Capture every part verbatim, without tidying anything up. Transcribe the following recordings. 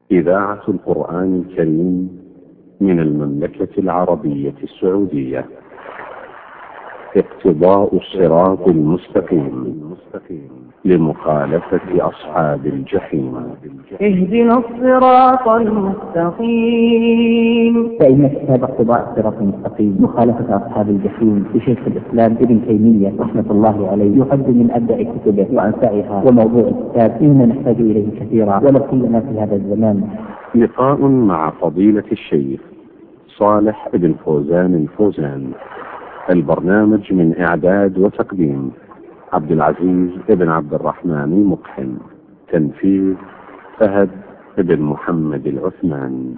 إذاعة القرآن الكريم من المملكة العربية السعودية. اقتضاء الصراط المستقيم لمخالفة أصحاب الجحيم. اهدنا الصراط المستقيم. فإن كتاب اقتضاء الصراط المستقيم مخالفة أصحاب الجحيم لشيخ الإسلام ابن تيمية رحمة الله عليه يعد من أبدع كتبه وأنفعها، وموضوع الكتاب إننا نحتاج إليه كثيرا ولا سيما في هذا الزمان. لقاء مع فضيلة الشيخ صالح بن فوزان الفوزان. البرنامج من إعداد وتقديم عبد العزيز بن عبد الرحمن مقحم. تنفيذ فهد بن محمد العثمان.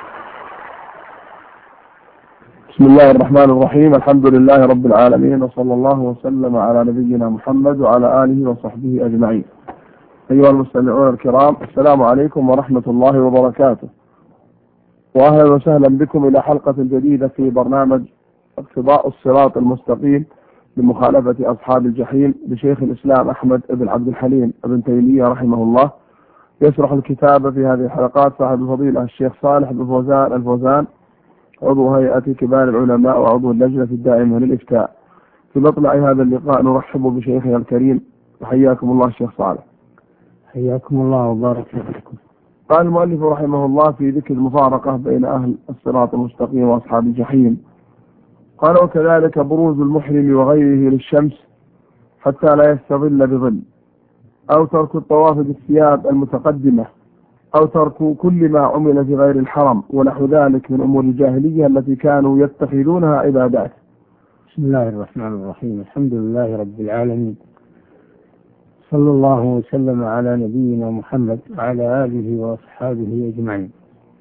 بسم الله الرحمن الرحيم. الحمد لله رب العالمين، وصلى الله وسلم على نبينا محمد وعلى آله وصحبه أجمعين. أيها المستمعون الكرام، السلام عليكم ورحمة الله وبركاته، وأهلا وسهلا بكم إلى حلقة جديدة في برنامج اقتضاء الصراط المستقيم لمخالفة أصحاب الجحيم لشيخ الإسلام أحمد بن عبد الحليم ابن تيمية رحمه الله. يشرح الكتاب في هذه الحلقات صاحب الفضيلة الشيخ صالح بن فوزان الفوزان، عضو هيئة كبار العلماء وعضو اللجنة الدائمة للإفتاء. في مطلع هذا اللقاء نرحب بشيخنا الكريم، وحياكم الله الشيخ صالح. حياكم الله وبارك فيكم. قال المؤلف رحمه الله في ذكر المفارقة بين أهل الصراط المستقيم وأصحاب الجحيم، قال: وكذلك بروز المحرم وغيره للشمس حتى لا يستظل بظل، أو ترك الطواف بالثياب المتقدمة، أو ترك كل ما عمل في غير الحرم، ونحو ذلك من أمور الجاهلية التي كانوا يتخذونها عبادات. بسم الله الرحمن الرحيم. الحمد لله رب العالمين، صلى الله وسلم على نبينا محمد وعلى آله وأصحابه أجمعين.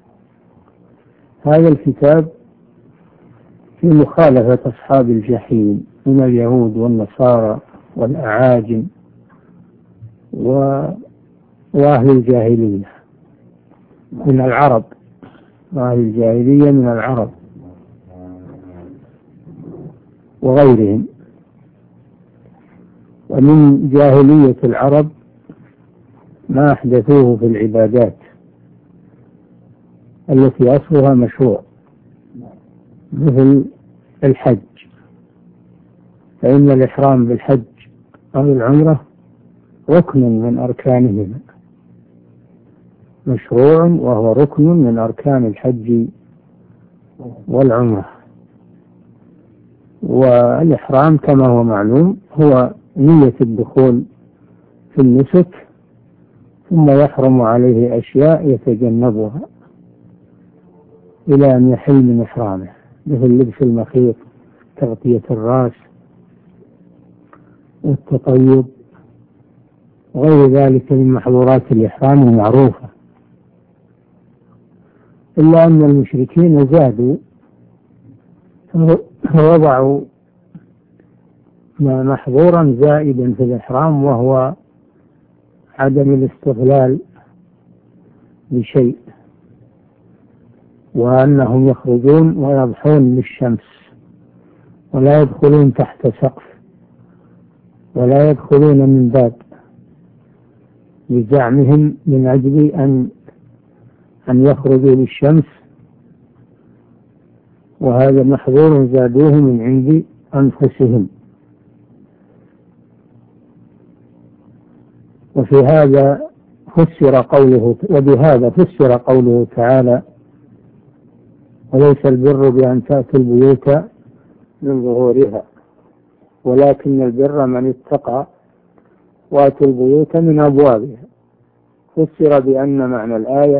هذا الكتاب في مخالفة أصحاب الجحيم من اليهود والنصارى والأعاجم وأهل الجاهلية من العرب، وأهل الجاهلية من العرب وغيرهم. ومن جاهلية العرب ما أحدثوه في العبادات التي أصلها مشروع، مثل الحج، فإن الإحرام بالحج أو العمرة ركن من أركانهما، مشروع وهو ركن من أركان الحج والعمرة. والإحرام كما هو معلوم هو نية الدخول في النسك، ثم يحرم عليه أشياء يتجنبها إلى أن يحل من إحرامه، مثل لبس المخيط، تغطية الرأس، والتطيب، وغير ذلك من محظورات الإحرام المعروفة. إلا أن المشركين زادوا فوضعوا محظورا زائدا في الإحرام، وهو عدم الاستغلال بشيء، وأنهم يخرجون ويضحون للشمس ولا يدخلون تحت سقف ولا يدخلون من باب، بزعمهم من أجل أن أن يخرجوا للشمس، وهذا محظور زادوه من عند أنفسهم. وفي هذا فسر قوله وبهذا فسر قوله تعالى: وليس البر بأن تأتوا البيوت من ظهورها ولكن البر من اتقى وأتوا البيوت من أبوابها. فسر بأن معنى الآية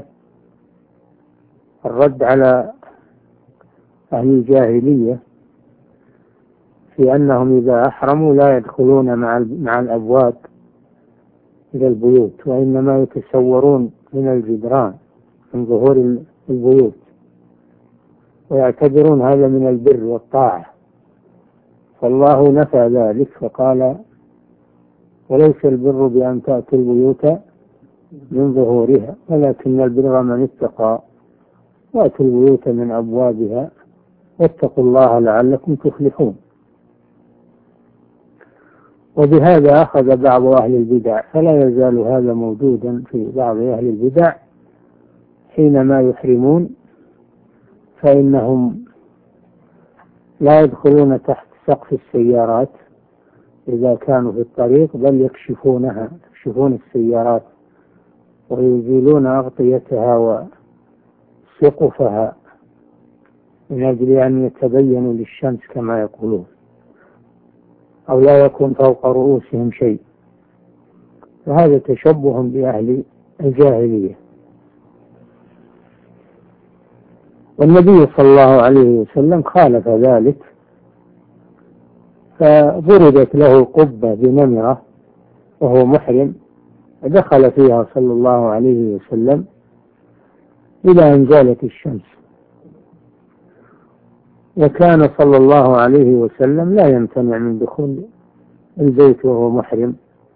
الرد على أهل الجاهلية في أنهم إذا أحرموا لا يدخلون مع مع الأبواب إلى البيوت، وإنما يتسورون من الجدران من ظهور البيوت، ويعتبرون هذا من البر والطاعة. فالله نفى ذلك فقال: وليس البر بأن تأتوا البيوت من ظهورها ولكن البر من اتقى وأتوا البيوت من أبوابها واتقوا الله لعلكم تفلحون. وبهذا أخذ بعض أهل البدع، فلا يزال هذا موجودا في بعض أهل البدع، حينما يحرمون فإنهم لا يدخلون تحت سقف السيارات إذا كانوا في الطريق، بل يكشفونها يكشفون السيارات ويزيلون أغطيتها وسقفها من أجل أن يتبينوا للشمس كما يقولون، أو لا يكون فوق رؤوسهم شيء. فهذا تشبه بأهل الجاهلية. والنبي صلى الله عليه وسلم خالف ذلك، فضربت له قبة بنمرة وهو محرم، دخل فيها صلى الله عليه وسلم إلى أن زالت الشمس. وكان صلى الله عليه وسلم لا يمتنع من دخول البيت وهو محرم،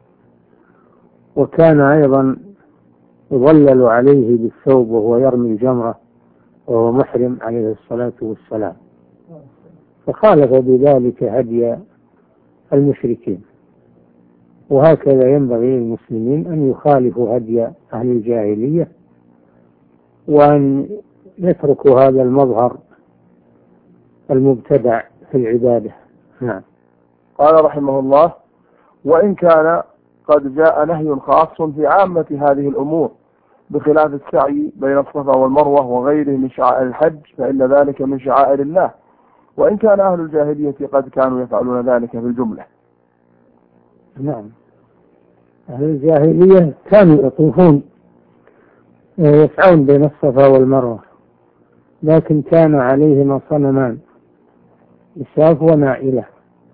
وكان أيضا يظلل عليه بالثوب وهو يرمي الجمرة وهو محرم عليه الصلاة والسلام، فخالف بذلك هدي المشركين. وهكذا ينبغي للمسلمين أن يخالفوا هدي أهل الجاهلية، وأن يتركوا هذا المظهر المبتدع في العبادة. نعم. قال رحمه الله: وإن كان قد جاء نهي خاص في عامة هذه الأمور بخلاف السعي بين الصفا والمروة وغيره من شعائر الحج، فإن ذلك من شعائر الله، وإن كان أهل الجاهلية قد كانوا يفعلون ذلك في الجملة. نعم، أهل الجاهلية كانوا يطوفون يسعون بين الصفا والمروة، لكن كان عليهما صنمان، إساف ونائلة،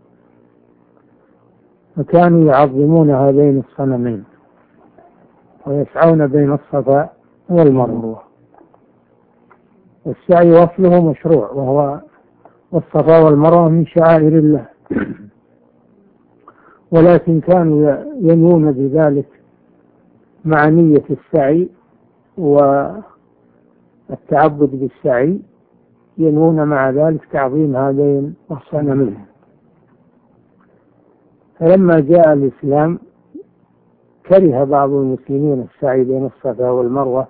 وكانوا يعظمون هذين الصنمين ويسعون بين الصفا والمروة. والسعي وصله مشروع، وهو والصفا والمروة من شعائر الله، ولكن كانوا ينوون بذلك مع نية السعي والتعبد بالسعي، ينوون مع ذلك تعظيم هذين الصنمين. فلما جاء الإسلام كره بعض المسلمين السعي بين الصفا والمروة،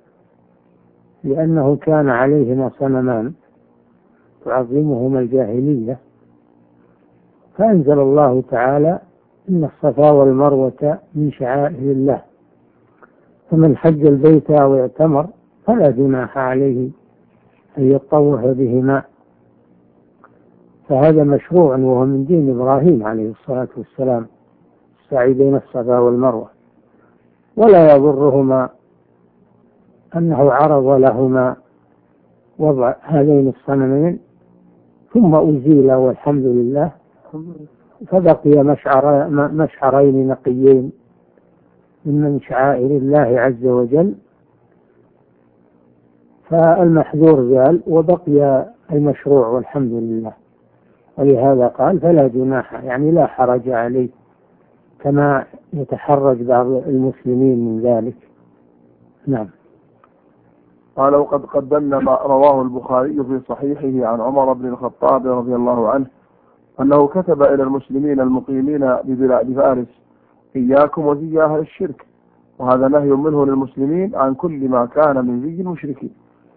لأنه كان عليهما صنمان تعظمهما الجاهلية، فأنزل الله تعالى: إن الصفا والمروة من شعائر الله، فمن حج البيت أو اعتمر فلا جناح عليه أن يطوف بهما. فهذا مشروع، وهو من دين إبراهيم عليه الصلاة والسلام، السعي بين الصفا والمروة. ولا يضرهما أنه عرض لهما وضع هذين الصنمين ثم أزيل والحمد لله، فبقي مشعر مشعرين نقيين من شعائر الله عز وجل، فالمحذور زال وبقي المشروع والحمد لله. ولهذا قال: فلا جناح، يعني لا حرج عليه، كما يتحرج بعض المسلمين من ذلك. نعم. قال: وقد قدمنا ما رواه البخاري في صحيحه عن عمر بن الخطاب رضي الله عنه أنه كتب إلى المسلمين المقيمين ببلاد فارس: إياكم وزي أهل الشرك، وهذا نهي منه للمسلمين عن كل ما كان من زي المشركين.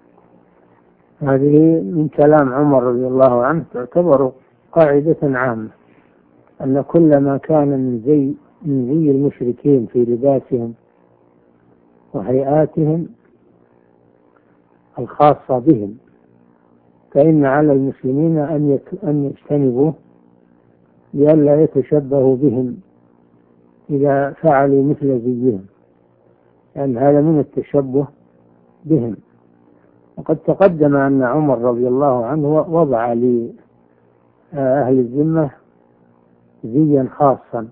هذه من كلام عمر رضي الله عنه تعتبر قاعدة عامة، أن كل ما كان من زي من زي المشركين في لباسهم وهيئاتهم الخاصة بهم، فإن على المسلمين أن أن يجتنبوه لئلا يتشبهوا بهم إذا فعلوا مثل زيهم، لأن يعني هذا من التشبه بهم. وقد تقدم أن عمر رضي الله عنه وضع لأهل الذمة زيا خاصا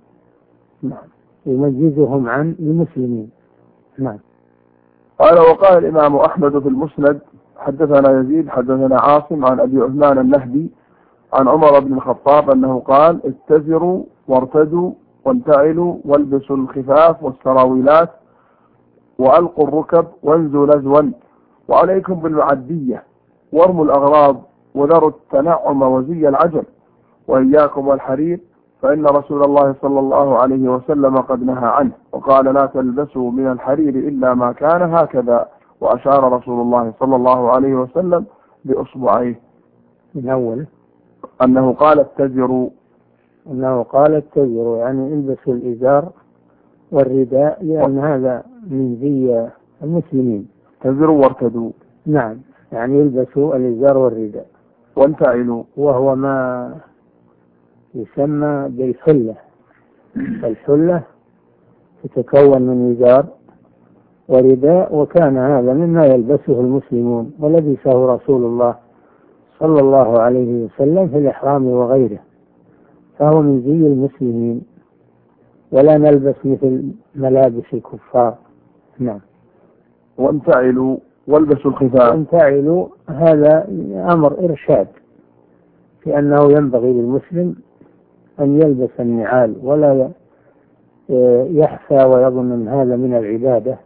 يميزهم عن المسلمين. نعم. قال: وقال الإمام أحمد في المسند: حدثنا يزيد حدثنا عاصم عن أبي عثمان النهدي عن عمر بن الخطاب أنه قال: اتزروا وارتدوا وانتعلوا والبسوا الخفاف والسراويلات وألقوا الركب وانزوا نزوا، وعليكم بالمعدية وارموا الأغراض وذروا التنعم وزي العجل، وإياكم والحرير، فإن رسول الله صلى الله عليه وسلم قد نهى عنه، وقال: لا تلبسوا من الحرير إلا ما كان هكذا، وأشار رسول الله صلى الله عليه وسلم بأصبعيه من أول أنه قال اتزروا أنه قال اتزروا، يعني البسوا الإزار والرداء، لأن هذا من زي المسلمين. اتزروا وارتدوا. نعم، يعني يلبسوا الإزار والرداء. وانتعلوا، وهو ما يسمى بالحلة. الحلة تتكون من إزار ورداء، وكان هذا مما يلبسه المسلمون ولبسه رسول الله صلى الله عليه وسلم في الإحرام وغيره، فهو من زي المسلمين، ولا نلبس مثل ملابس الكفار. نعم. وانتعلوا والبسوا الخفاف. وانتعلوا هذا أمر إرشاد في أنه ينبغي للمسلم أن يلبس النعال، ولا يحفى ويظن أن هذا من العبادة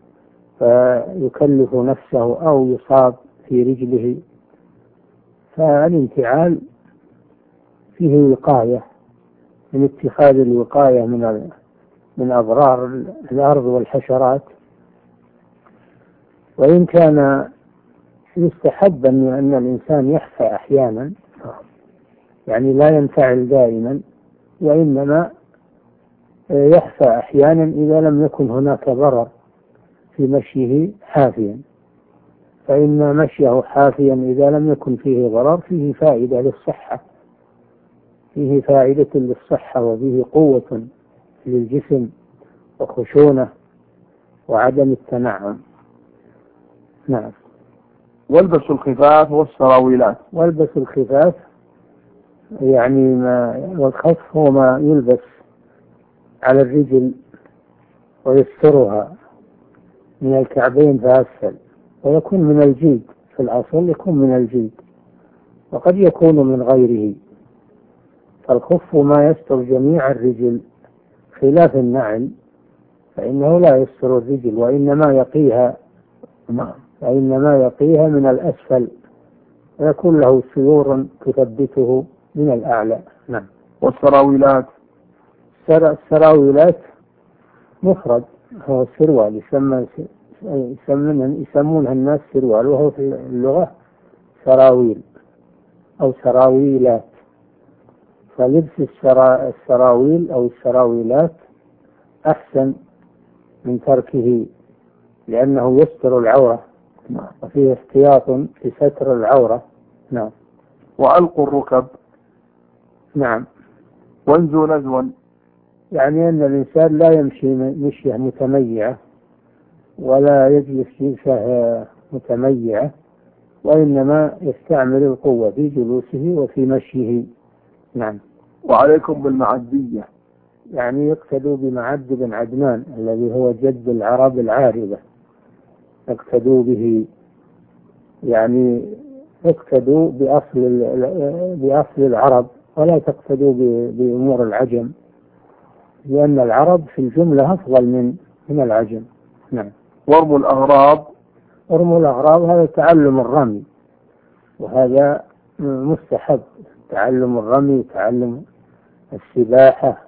فيكلف نفسه أو يصاب في رجله. فالانتعال فيه وقاية، من اتخاذ الوقاية من من أضرار الأرض والحشرات. وإن كان يستحب أن الإنسان يحفى أحيانا، يعني لا ينفعل دائما، وإنما يحفى أحيانا إذا لم يكن هناك ضرر في مشيه حافيا، فإن مشيه حافيا إذا لم يكن فيه ضرر فيه فائدة للصحة، فيه فائدة للصحة، وفيه قوة للجسم وخشونة وعدم التنعم. نعم. والبسوا الخفاف والسراويلات. والبسوا الخفاف يعني ما، والخف هو ما يلبس على الرجل ويسترها من الكعبين فأسفل، ويكون من الجلد، في الأصل يكون من الجلد، وقد يكون من غيره. فالخف ما يستر جميع الرجل، خلاف النعل فإنه لا يستر الرجل، وإنما يقيها وإنما يقيها من الأسفل، ويكون له سيور تثبته من الأعلى. نعم. والسراويلات. السراويلات مفرد، هو سروال، يسمى يسمونها الناس سروال، وهو في اللغة سراويل أو سراويلات. فلبس السرا... السراويل أو السراويلات أحسن من تركه، لأنه يستر العورة وفيه احتياط في ستر العورة. نعم. وألقوا الركب. نعم. وانزوا نزوا، يعني أن الإنسان لا يمشي مشية متميعة ولا يجلس جلسة متميعة، وإنما يستعمل القوة في جلوسه وفي مشيه. نعم. وعليكم بالمعدية، يعني يقتدوا بمعد بن عدنان الذي هو جد العرب العاربة، يقتدوا به، يعني يقتدوا بأصل بأصل العرب، ولا تقتدوا بأمور العجم، لأن العرب في الجملة أفضل من من العجم. نعم. ورموا الأغراض. ورموا الأغراض هذا تعلم الرمي، وهذا مستحب، تعلم الرمي، تعلم السباحة،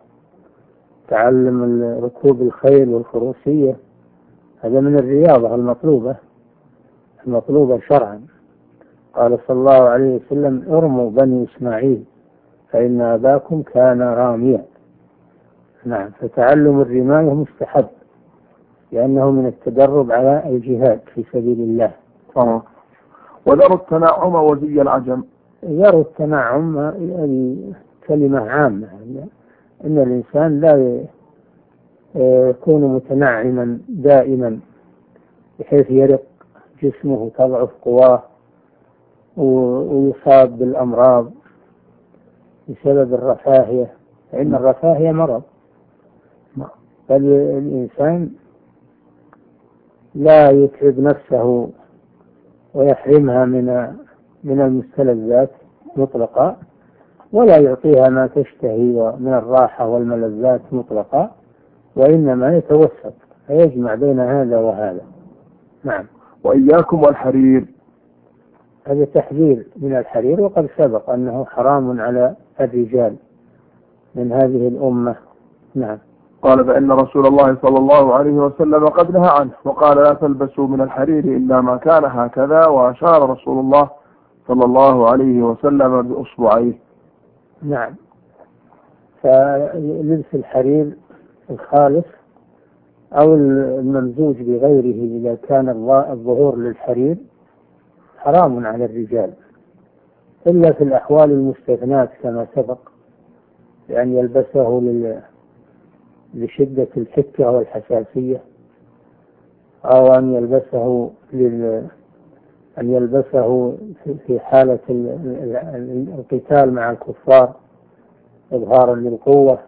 تعلم ركوب الخيل والفروسية، هذا من الرياضة المطلوبة المطلوبة شرعا. قال صلى الله عليه وسلم: ارموا بني إسماعيل فإن أباكم كان راميا. نعم. فتعلم الرماية مستحب، لأنه من التدرب على الجهاد في سبيل الله. آه. وذروا التنعم وزي العجم. ذروا التنعم يعني كلمة عامة، أن الإنسان لا يكون متنعما دائما بحيث يرق جسمه وتضعف قواه ويصاب بالأمراض بسبب الرفاهية، فإن الرفاهية مرض. بل الإنسان لا يتعب نفسه ويحرمها من من المستلذات مطلقا، ولا يعطيها ما تشتهي من الراحة والملذات مطلقا، وإنما يتوسط فيجمع بين هذا وهذا. نعم. وإياكم والحرير. هذا تحذير من الحرير، وقد سبق أنه حرام على الرجال من هذه الأمة. نعم. قال فإن رسول الله صلى الله عليه وسلم قد نهى عنه وقال لا تلبسوا من الحرير إلا ما كان هكذا، وأشار رسول الله صلى الله عليه وسلم بأصبعيه. نعم. فلبس الحرير الخالص أو الممزوج بغيره إذا كان الظهور للحرير حرام على الرجال إلا في الأحوال المستثنات كما سبق، لأن يلبسه لشدة الحكة والحساسية، أو أن يلبسه لل أن يلبسه في حالة القتال مع الكفار إظهارا للقوة،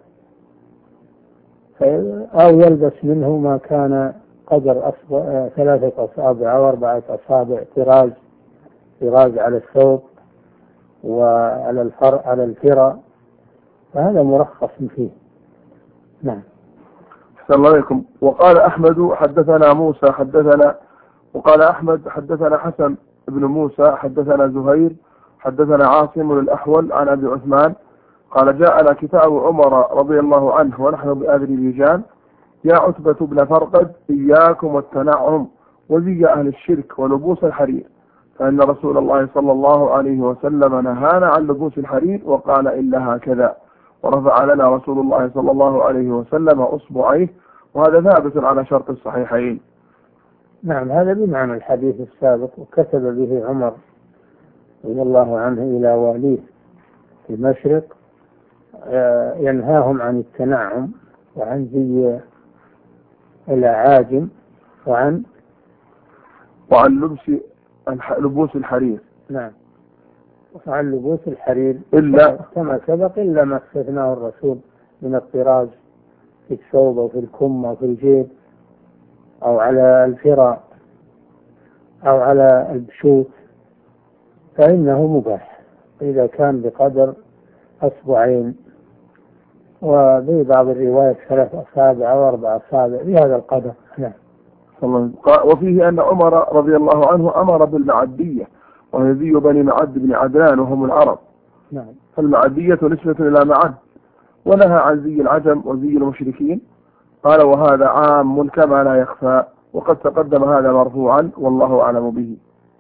أو يلبس منه ما كان قدر أصبع ثلاثة أصابع أو أربعة أصابع طراز طراز على الثوب وعلى الفر على الفرة، فهذا مرخص فيه. نعم. أحسن الله عليكم. وقال أحمد حدثنا موسى حدثنا وقال أحمد حدثنا حسن بن موسى حدثنا زهير حدثنا عاصم الأحول عن أبي عثمان قال جاءنا كتاب عمر رضي الله عنه ونحن بأذربيجان يا عتبة بن فرقد إياكم والتنعم وزي أهل الشرك ولبوس الحرير، فإن رسول الله صلى الله عليه وسلم نهانا عن لبوس الحرير وقال إلا هكذا، ورفع لنا رسول الله صلى الله عليه وسلم أصبعيه، وهذا ثابت على شرط الصحيحين. نعم، هذا بمعنى الحديث السابق. وكتب به عمر رضي الله عنه إلى واليه في المشرق ينهاهم عن التنعم وعن زي الأعاجم وعن وعن لبس لبوس الحرير. نعم، وعن لبوس الحرير إلا كما سبق إلا ما استثناه الرسول من الطراز في الثوب أو في الكم أو في الجيب أو على الفراء أو على البشوت فإنه مباح إذا كان بقدر أصبعين، وفي بعض الروايات ثلاث أصابع أو أربع أصابع بهذا القدر. نعم. وفيه أن عمر رضي الله عنه أمر بالمعدية، وهي ذي بني معد بن عدنان وهم العرب. نعم. فالمعدية نسبة إلى معد، ونهى عن زي العجم وزي المشركين. قال وهذا عام كما لا يخفى، وقد تقدم هذا مرفوعا والله أعلم به.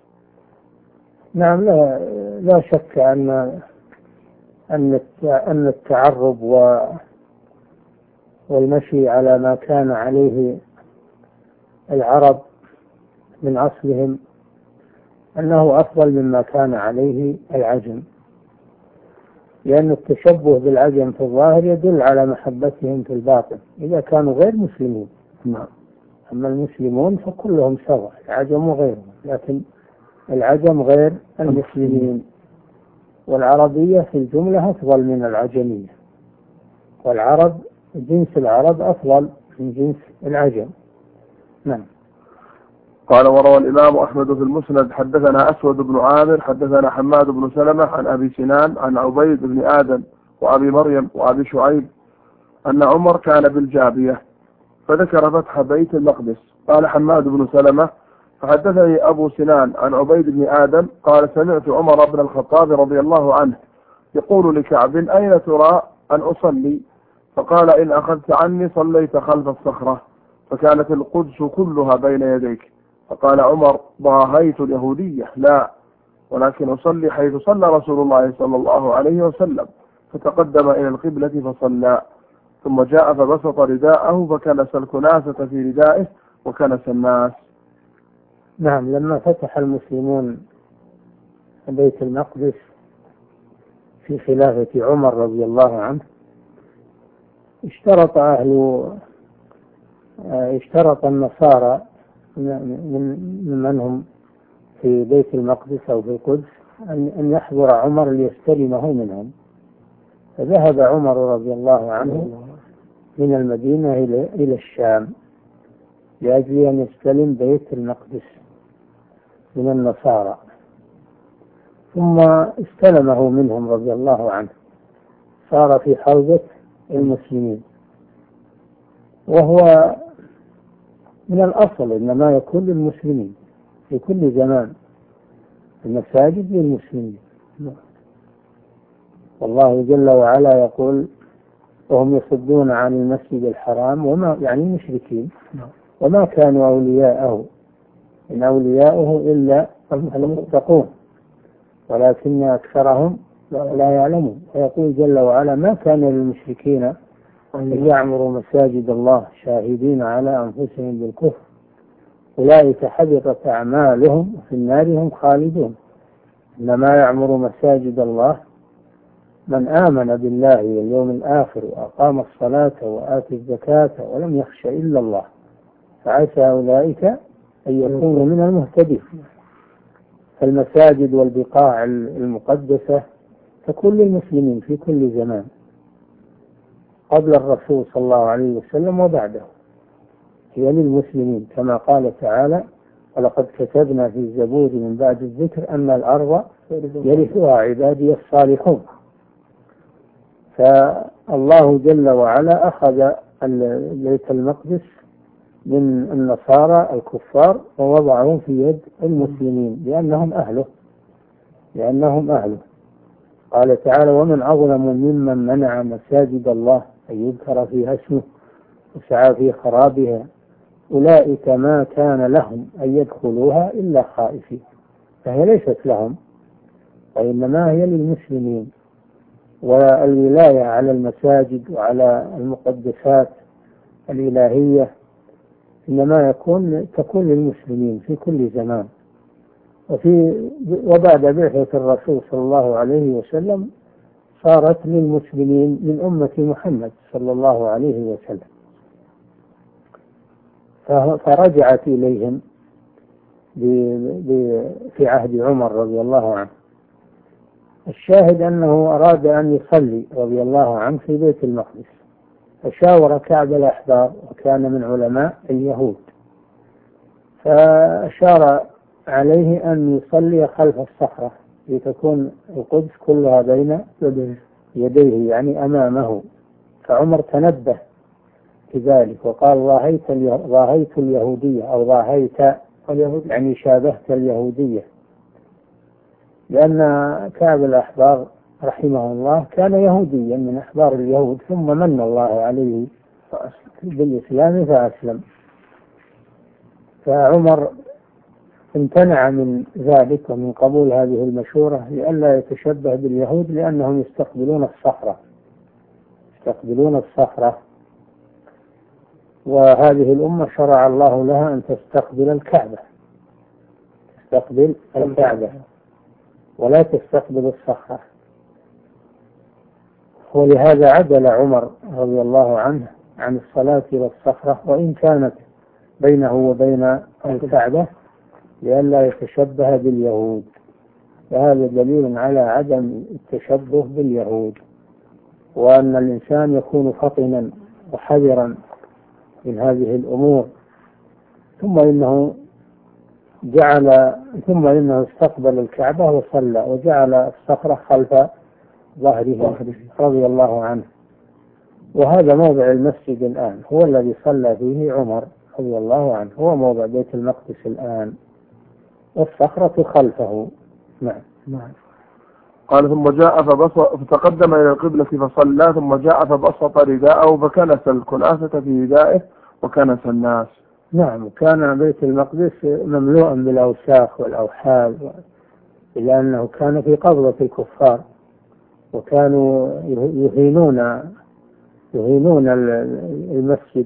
نعم، لا, لا شك أن أن أن التعرب و والمشي على ما كان عليه العرب من أصلهم أنه أفضل مما كان عليه العجم، لأن التشبه بالعجم في الظاهر يدل على محبتهم في الباطن إذا كانوا غير مسلمين. نعم. أما المسلمون فكلهم سواء، العجم وغيرهم، لكن العجم غير المسلمين، والعربية في الجملة أفضل من العجمية، والعرب جنس العرب أفضل من جنس العجم. نعم. قال وروى الإمام أحمد في المسند حدثنا أسود بن عامر حدثنا حماد بن سلمة عن أبي سنان عن عبيد بن آدم وأبي مريم وأبي شعيب أن عمر كان بالجابية فذكر فتح بيت المقدس. قال حماد بن سلمة فحدثني أبو سنان عن عبيد بن آدم قال سمعت عمر بن الخطاب رضي الله عنه يقول لكعب أين ترى أن أصلي؟ فقال إن أخذت عني صليت خلف الصخرة، فكانت القدس كلها بين يديك. فقال عمر ضاهيت اليهودية لا، ولكن أصلي حيث صلى رسول الله صلى الله عليه وسلم، فتقدم إلى القبلة فصلى، ثم جاء فبسط رداءه فكنس الكناسة في ردائه وكنس الناس. نعم، لما فتح المسلمون بيت المقدس في خلافة عمر رضي الله عنه اشترط أهل اشترط النصارى من من هم في بيت المقدس أو في القدس أن يحضر عمر ليستلمه منهم، فذهب عمر رضي الله عنه من المدينة إلى الشام لأجل أن يستلم بيت المقدس من النصارى، ثم استلمه منهم رضي الله عنه، صار في حوزة المسلمين، وهو من الأصل إنما يكون للمسلمين في كل زمان، المساجد للمسلمين. والله جل وعلا يقول وهم يصدون عن المسجد الحرام وما يعني مشركين وما كانوا أولياءه إن أولياؤه إلا المتقون ولكن أكثرهم لا يعلمون. فيقول جل وعلا ما كان للمشركين أن يعمروا مساجد الله شاهدين على أنفسهم بالكفر أولئك حبطت أعمالهم وفي النار هم خالدون. إنما يعمر مساجد الله من آمن بالله واليوم الآخر وأقام الصلاة وآتى الزكاة ولم يخش إلا الله فعسى أولئك أن يكونوا من المهتدين. فالمساجد والبقاع المقدسة تكون للمسلمين في كل زمان قبل الرسول صلى الله عليه وسلم وبعده، هي للمسلمين كما قال تعالى ولقد كتبنا في الزبور من بعد الذكر أن الأرض يرثها عبادي الصالحون. فالله جل وعلا أخذ بيت المقدس من النصارى الكفار ووضعهم في يد المسلمين لأنهم أهله لأنهم أهله قال تعالى ومن أظلم ممن منع مساجد الله أن يذكر فيها اسمه وسعى في خرابها أولئك ما كان لهم أن يدخلوها إلا خائفين. فهي ليست لهم وإنما هي للمسلمين. والولاية على المساجد وعلى المقدسات الإلهية إنما يكون تكون للمسلمين في كل زمان. وفي وبعد بعثة الرسول صلى الله عليه وسلم صارت للمسلمين من أمة محمد صلى الله عليه وسلم فرجعت إليهم في عهد عمر رضي الله عنه. الشاهد أنه أراد أن يصلي رضي الله عنه في بيت المقدس فشاور كعب الأحبار وكان من علماء اليهود فأشار عليه أن يصلي خلف الصخرة لتكون القدس كلها بين يديه يعني أمامه. فعمر تنبه كذلك وقال ضاهيت ضاهيت اليهودية أو ضاهيت يعني شابهت اليهودية لأن كعب الأحبار رحمه الله كان يهوديا من أحبار اليهود ثم من الله عليه بالإسلام فأسلم. فعمر امتنع من ذلك ومن قبول هذه المشورة لئلا يتشبه باليهود لأنهم يستقبلون الصخرة يستقبلون الصخرة وهذه الأمة شرع الله لها أن تستقبل الكعبة تستقبل الكعبة ولا تستقبل الصخرة. ولهذا عدل عمر رضي الله عنه عن الصلاة إلى الصخرة وإن كانت بينه وبين الكعبة لئلا يتشبه باليهود. فهذا دليل على عدم التشبه باليهود وأن الإنسان يكون فطنا وحذرا من هذه الأمور. ثم إنه جعل ثم إنه استقبل الكعبة وصلى وجعل الصخرة خلف ظهره رضي الله عنه. وهذا موضع المسجد الآن هو الذي صلى فيه عمر رضي الله عنه هو موضع بيت المقدس الآن والصخرة خلفه. نعم نعم. قال ثم جاء فبص فتقدم إلى القبلة فصلى ثم جاء فبسط رداءه فكنس الكناسة في ردائه وكنس الناس. نعم. كان بيت المقدس مملوءا بالأوساخ والأوحال لأنه كان في قبضة الكفار وكانوا يهينون يهينون المسجد.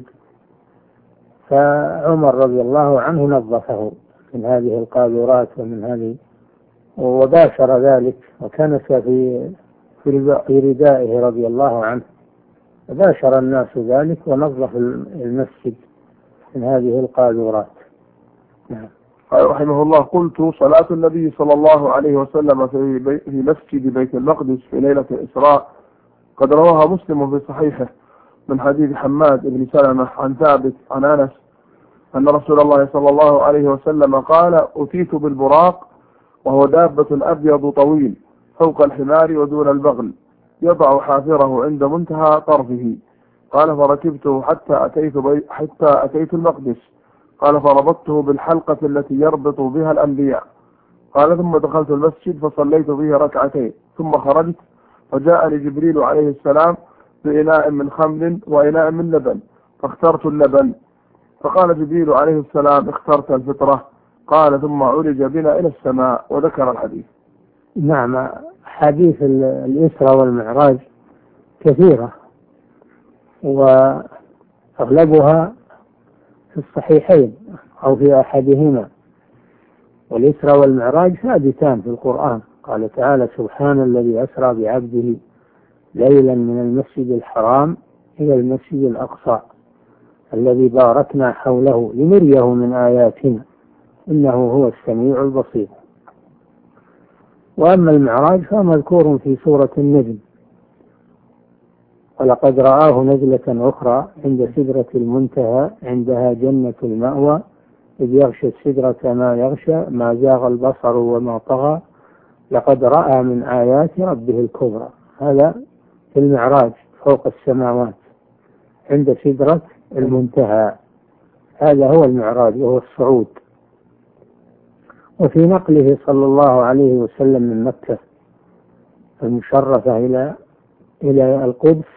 فعمر رضي الله عنه نظفه من هذه القاذورات ومن هذه وباشر ذلك وكنس في في ردائه رضي الله عنه وباشر الناس ذلك ونظف المسجد من هذه القاذورات. نعم. قال رحمه الله قلت صلاة النبي صلى الله عليه وسلم في, بي في مسجد بيت المقدس في ليلة الإسراء قد رواها مسلم في صحيحه من حديث حماد بن سلمة عن ثابت عن أنس أن رسول الله صلى الله عليه وسلم قال أتيت بالبراق وهو دابة أبيض طويل فوق الحمار ودون البغل يضع حافره عند منتهى طرفه. قال فركبته حتى أتيت, بي حتى أتيت المقدس. قال فربطته بالحلقة التي يربط بها الأنبياء. قال ثم دخلت المسجد فصليت فيه ركعتين ثم خرجت فجاءني جبريل عليه السلام بإناء من خمر وإناء من لبن، فاخترت اللبن. فقال جبريل عليه السلام: اخترت الفطرة. قال: ثم عرج بنا إلى السماء، وذكر الحديث. نعم، حديث الإسراء والمعراج كثيرة، وأغلبها في الصحيحين أو في أحدهما. والإسراء والمعراج ثابتان في القرآن. قال تعالى: سبحان الذي أسرى بعبده ليلا من المسجد الحرام إلى المسجد الأقصى الذي باركنا حوله لنريه من آياتنا إنه هو السميع البصير. وأما المعراج فمذكور في سورة النجم: ولقد رآه نزلة أخرى عند سدرة المنتهى عندها جنة المأوى إذ يغشى السدرة ما يغشى ما زاغ البصر وما طغى لقد رأى من آيات ربه الكبرى. هذا في المعراج فوق السماوات عند سدرة المنتهى، هذا هو المعراج وهو الصعود. وفي نقله صلى الله عليه وسلم من مكة المشرفة إلى إلى القدس،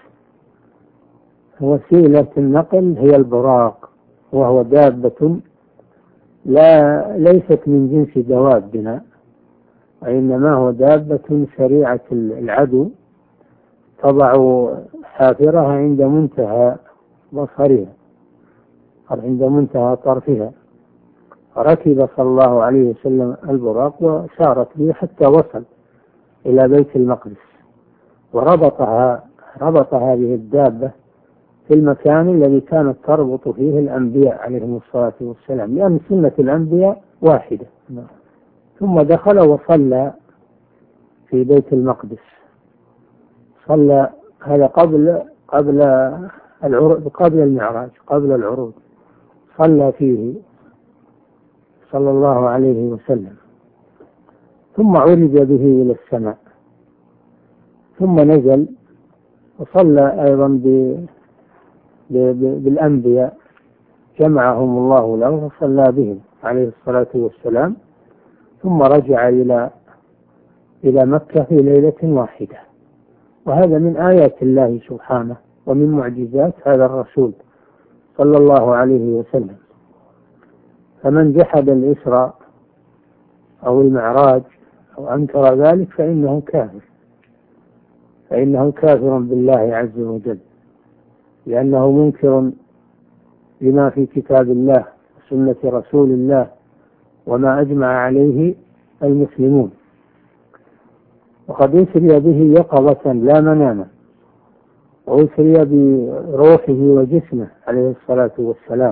وسيلة النقل هي البراق، وهو دابة لا ليست من جنس دوابنا، وإنما هو دابة سريعة العدو تضع حافرها عند منتهى بصرها أو عند منتهى طرفها. ركب صلى الله عليه وسلم البراق وسارت به حتى وصل إلى بيت المقدس، وربطها ربط هذه الدابة في المكان الذي كانت تربط فيه الأنبياء عليهم الصلاة والسلام، لأن سنة الأنبياء واحدة. ثم دخل وصلى في بيت المقدس. صلى هذا قبل قبل العروض قبل المعراج قبل العروض صلى فيه صلى الله عليه وسلم، ثم عرج به إلى السماء، ثم نزل وصلى أيضا ب بالأنبياء جمعهم الله له وصلى بهم عليه الصلاة والسلام، ثم رجع إلى إلى مكة في ليلة واحدة. وهذا من آيات الله سبحانه ومن معجزات هذا الرسول صلى الله عليه وسلم. فمن جحد الإسراء أو المعراج أو أنكر ذلك فإنه كافر فإنه كافر بالله عز وجل، لأنه منكر لما في كتاب الله وسنة رسول الله وما أجمع عليه المسلمون. وقد أسري به يقظة لا مناما، وأسري بروحه وجسمه عليه الصلاة والسلام.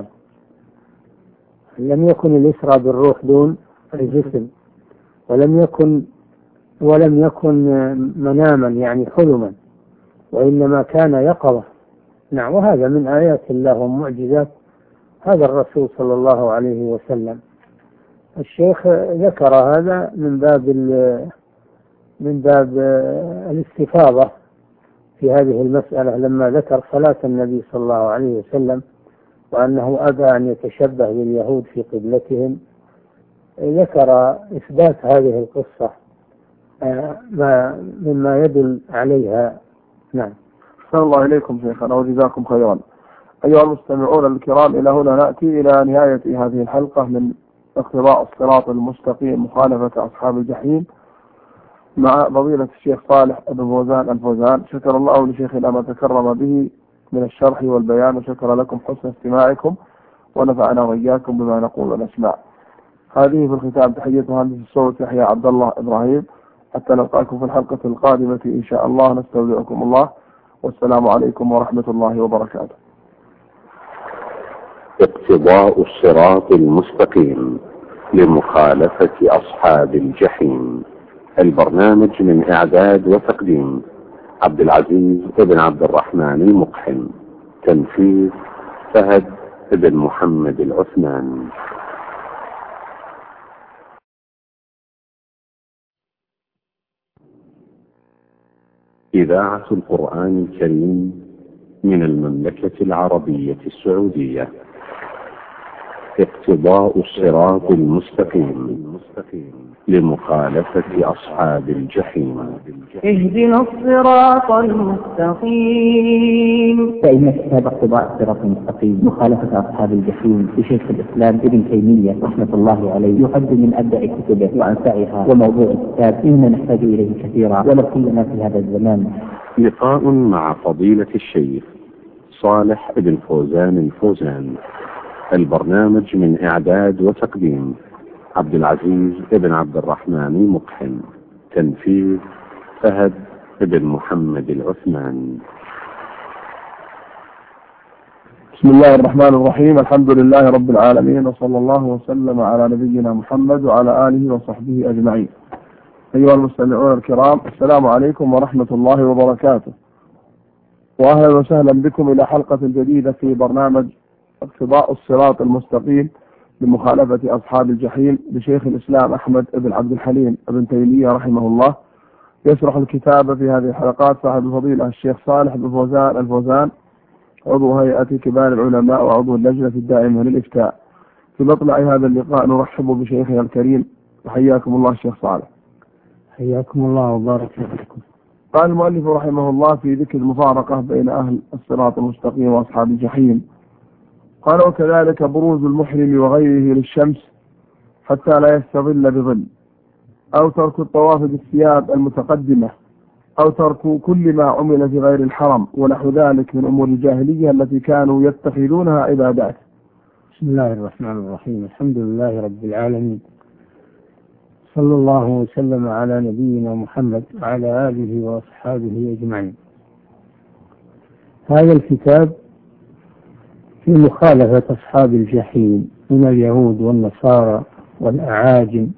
لم يكن الإسراء بالروح دون الجسم، ولم يكن ولم يكن مناما يعني حلما، وإنما كان يقظة. نعم، وهذا من آيات الله ومعجزات هذا الرسول صلى الله عليه وسلم. الشيخ ذكر هذا من باب من باب الاستفاضة في هذه المسألة، لما ذكر صلاة النبي صلى الله عليه وسلم وأنه أبى أن يتشبه باليهود في قبلتهم، ذكر إثبات هذه القصة ما مما يدل عليها. نعم. أحسن الله إليكم شيخنا وجزاكم خيرا. أيها المستمعون الكرام، إلى هنا نأتي إلى نهاية هذه الحلقة من اقتضاء الصراط المستقيم مخالفة أصحاب الجحيم مع فضيلة الشيخ صالح بن فوزان الفوزان. شكر الله لشيخنا ما تكرم به من الشرح والبيان، وشكر لكم حسن استماعكم، ونفعنا وإياكم بما نقول ونسمع. هذه في الختام تحية مهندس الصوت يحيى عبد الله إبراهيم. حتى نلقاكم في الحلقة القادمة إن شاء الله، نستودعكم الله، والسلام عليكم ورحمة الله وبركاته. اقتضاء الصراط المستقيم لمخالفة أصحاب الجحيم. البرنامج من إعداد وتقديم عبد العزيز بن عبد الرحمن المقحم. تنفيذ فهد بن محمد العثمان. إذاعة القرآن الكريم من المملكة العربية السعودية. اقتضاء الصراط المستقيم لمخالفة أصحاب الجحيم. اهدنا الصراط المستقيم. فإن كتاب اقتضاء الصراط المستقيم مخالفة أصحاب الجحيم لشيخ الإسلام ابن تيمية رحمة الله عليه يعد من أبدع كتبه وأنفعها، وموضوع الكتاب إننا نحتاج إليه كثيرا ولا كلنا في هذا الزمان. لقاء مع فضيلة الشيخ صالح بن فوزان الفوزان. البرنامج من إعداد وتقديم عبد العزيز بن عبد الرحمن مقحم. تنفيذ فهد بن محمد العثمان. بسم الله الرحمن الرحيم. الحمد لله رب العالمين، وصلى الله وسلم على نبينا محمد وعلى آله وصحبه أجمعين. أيها المستمعون الكرام، السلام عليكم ورحمة الله وبركاته، وأهلا وسهلا بكم إلى حلقة جديدة في برنامج اقتضاء الصراط المستقيم لمخالفة أصحاب الجحيم لشيخ الإسلام أحمد بن عبد الحليم بن تيمية رحمه الله. يشرح الكتاب في هذه الحلقات صاحب الفضيلة الشيخ صالح بن فوزان الفوزان، عضو هيئة كبار العلماء وعضو اللجنة الدائمة للإفتاء. في مطلع هذا اللقاء نرحب بشيخنا الكريم، وحياكم الله الشيخ صالح. حياكم الله وبارك فيكم. قال المؤلف رحمه الله في ذكر المفارقة بين أهل الصراط المستقيم وأصحاب الجحيم، قال: وكذلك بروز المحرم وغيره للشمس حتى لا يستظل بظل، أو ترك الطواف بالثياب المتقدمة، أو ترك كل ما عمل في غير الحرم، ونحو ذلك من أمور الجاهلية التي كانوا يتخذونها عبادات. بسم الله الرحمن الرحيم. الحمد لله رب العالمين، صلى الله وسلم على نبينا محمد وعلى آله وأصحابه أجمعين. هذا الكتاب في مخالفة أصحاب الجحيم من اليهود والنصارى والأعاجم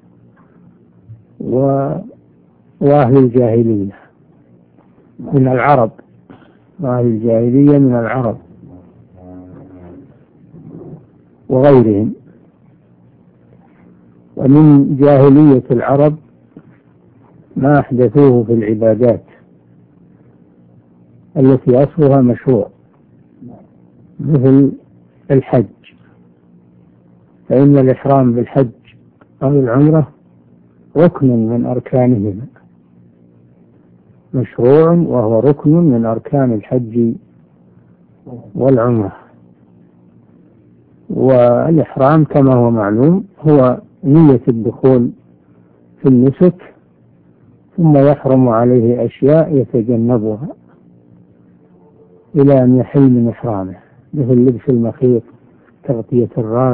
وأهل الجاهلية من العرب، وأهل الجاهلية من العرب وغيرهم. ومن جاهلية العرب ما أحدثوه في العبادات التي أصلها مشروع، مثل الحج، فإن الإحرام بالحج أو العمرة ركن من أركانهما، مشروع وهو ركن من أركان الحج والعمرة. والإحرام كما هو معلوم هو نية الدخول في النسك، ثم يحرم عليه أشياء يتجنبها إلى أن يحل من إحرامه، مثل لبس المخيط، تغطية الرأس،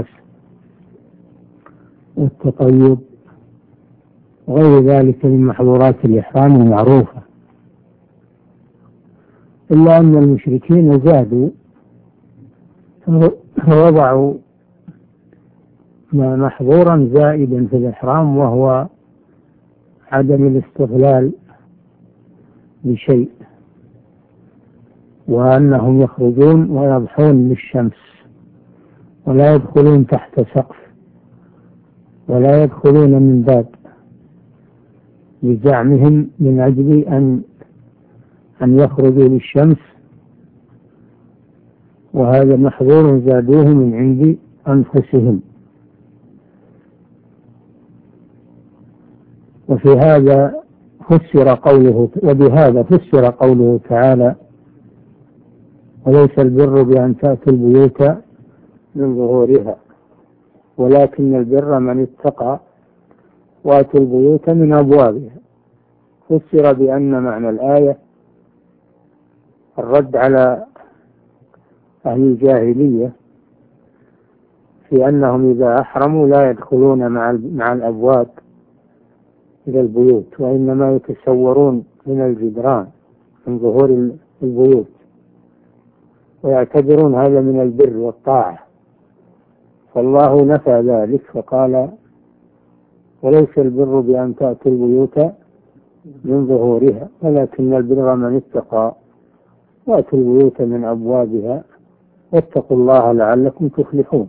والتطيب، وغير ذلك من محظورات الإحرام المعروفة. إلا أن المشركين زادوا فوضعوا محظورا زائدا في الإحرام، وهو عدم الاستغلال بشيء، وأنهم يخرجون ويضحون للشمس ولا يدخلون تحت سقف ولا يدخلون من باب، بزعمهم من أجل أن أن يخرجوا للشمس، وهذا محظور زادوه من عند أنفسهم. وفي هذا فسر قوله وبهذا فسر قوله تعالى: وليس البر بأن تأتوا البيوت من ظهورها ولكن البر من اتقى وأتوا البيوت من أبوابها. فسر بأن معنى الآية الرد على أهل الجاهلية في أنهم إذا أحرموا لا يدخلون مع مع الأبواب إلى البيوت، وإنما يتسورون من الجدران من ظهور البيوت، ويعتبرون هذا من البر والطاعة. فالله نفى ذلك فقال: وليس البر بأن تأتوا البيوت من ظهورها ولكن البر من اتقى وأتوا البيوت من أبوابها واتقوا الله لعلكم تفلحون.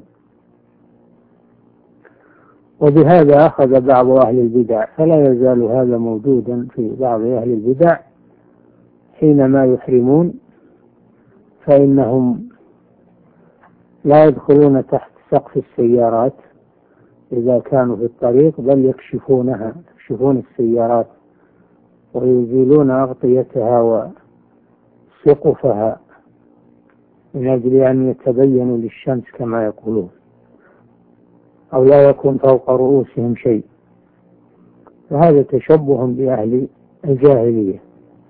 وبهذا أخذ بعض أهل البدع، فلا يزال هذا موجودا في بعض أهل البدع، حينما يحرمون فإنهم لا يدخلون تحت سقف السيارات إذا كانوا في الطريق، بل يكشفونها، يكشفون السيارات ويزيلون أغطيتها وسقفها من أجل أن يتبينوا للشمس كما يقولون، أو لا يكون فوق رؤوسهم شيء. فهذا تشبه بأهل الجاهلية.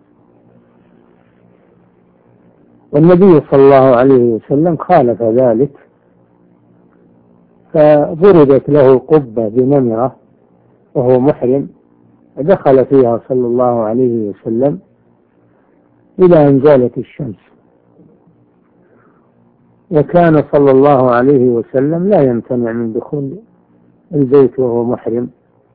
والنبي صلى الله عليه وسلم خالف ذلك، فضربت له قبة بنمرة وهو محرم، دخل فيها صلى الله عليه وسلم إلى أن زالت الشمس. وكان صلى الله عليه وسلم لا يمتنع من دخول البيت وهو محرم،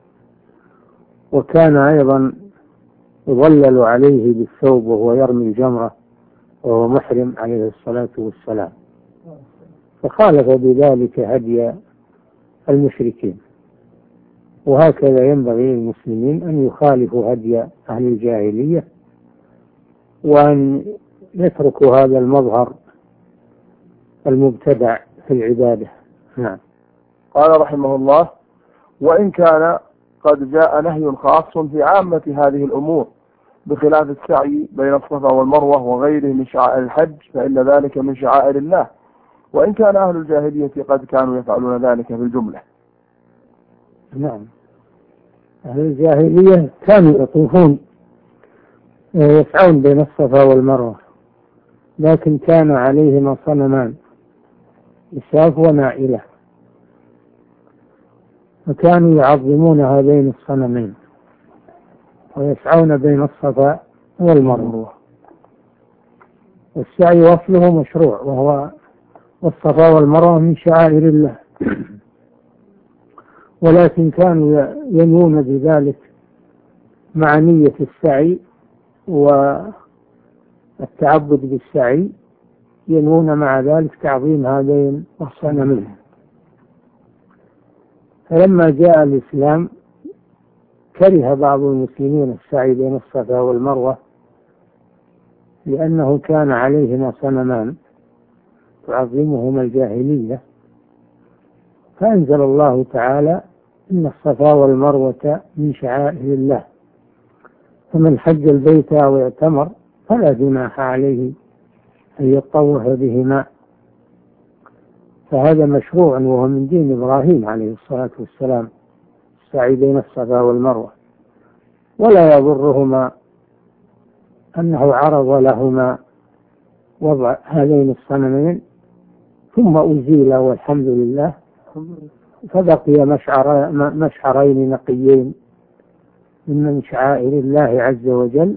وكان أيضا يظلل عليه بالثوب وهو يرمي الجمرة وهو محرم عليه الصلاة والسلام، فخالف بذلك هدي المشركين. وهكذا ينبغي للمسلمين أن يخالفوا هدي أهل الجاهلية، وأن يتركوا هذا المظهر المبتدع في العبادة. نعم. قال رحمه الله: وإن كان قد جاء نهي خاص في عامة هذه الأمور بخلاف السعي بين الصفا والمروة وغيره من شعائر الحج، فإن ذلك من شعائر الله، وإن كان أهل الجاهلية قد كانوا يفعلون ذلك في الجملة. نعم، أهل الجاهلية كانوا يطوفون يسعون بين الصفا والمروة، لكن كان عليهما صنمان، إساف ونائلة، وكانوا يعظمون هذين الصنمين ويسعون بين الصفا والمروة. والسعي وصله مشروع، وهو والصفا والمروة من شعائر الله، ولكن كانوا ينوون بذلك مع نية السعي والتعبد بالسعي، ينوون مع ذلك تعظيم هذين الصنمين. فلما جاء الإسلام كره بعض المسلمين السعي بين الصفا والمروة، لأنه كان عليهما صنمان تعظمهما الجاهلية، فأنزل الله تعالى: إن الصفا والمروة من شعائر الله، فمن حج البيت أو اعتمر فلا جناح عليه أن يطوف بهما. فهذا مشروع، وهو من دين إبراهيم عليه الصلاة والسلام، السعي بين الصفا والمروة. ولا يضرهما أنه عرض لهما وضع هذين الصنمين ثم أزيل والحمد لله، فبقي مشعر مشعرين نقيين من شعائر الله عز وجل،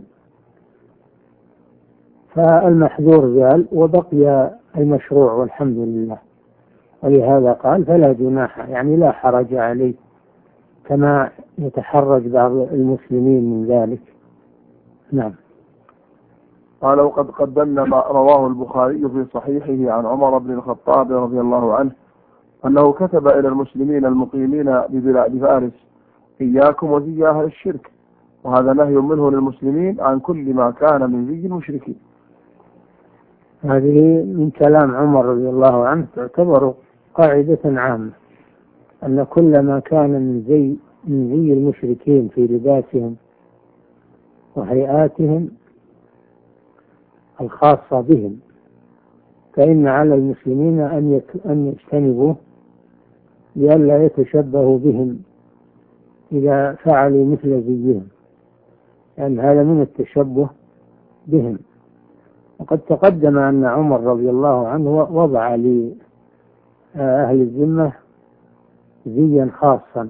فالمحذور زال وبقي المشروع والحمد لله. ولهذا قال: فلا جناح، يعني لا حرج عليه، كما يتحرج بعض المسلمين من ذلك. نعم. قال: وقد قدمنا ما رواه البخاري في صحيحه عن عمر بن الخطاب رضي الله عنه أنه كتب إلى المسلمين المقيمين ببلاد فارس: إياكم وزي أهل الشرك. وهذا نهي منه للمسلمين عن كل ما كان من زي المشركين. هذه من كلام عمر رضي الله عنه تعتبر قاعدة عامة، أن كل ما كان من زي من زي المشركين في لباسهم وهيئاتهم الخاصة بهم، فإن على المسلمين أن أن يجتنبوه لئلا يتشبهوا بهم إذا فعلوا مثل زيهم، لأن هذا من التشبه بهم. وقد تقدم أن عمر رضي الله عنه وضع لأهل الذمة زيا خاصا